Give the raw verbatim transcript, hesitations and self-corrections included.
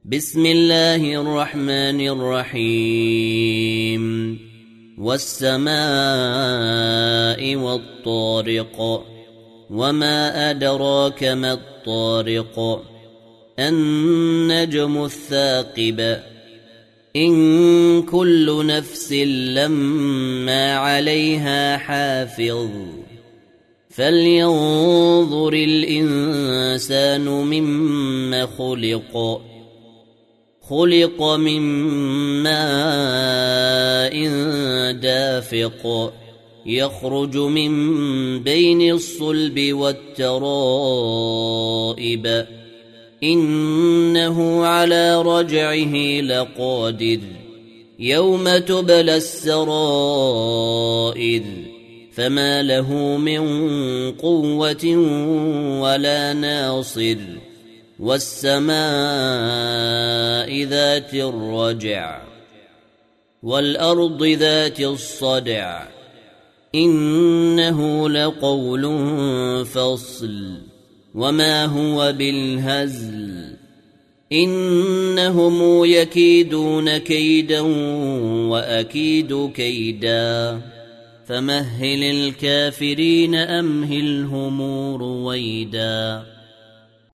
بسم الله الرحمن الرحيم والسماء والطارق وما أدراك ما الطارق النجم الثاقب إن كل نفس لما عليها حافظ فلينظر الإنسان مما خلق خلق من ماء دافق يخرج من بين الصلب والترائب إنه على رجعه لقادر يوم تبلى السرائر فما له من قوة ولا ناصر والسماء ذات الرجع والأرض ذات الصدع إنه لقول فصل وما هو بالهزل إنهم يكيدون كيدا وأكيد كيدا فمهل الكافرين أمهلهم رويدا.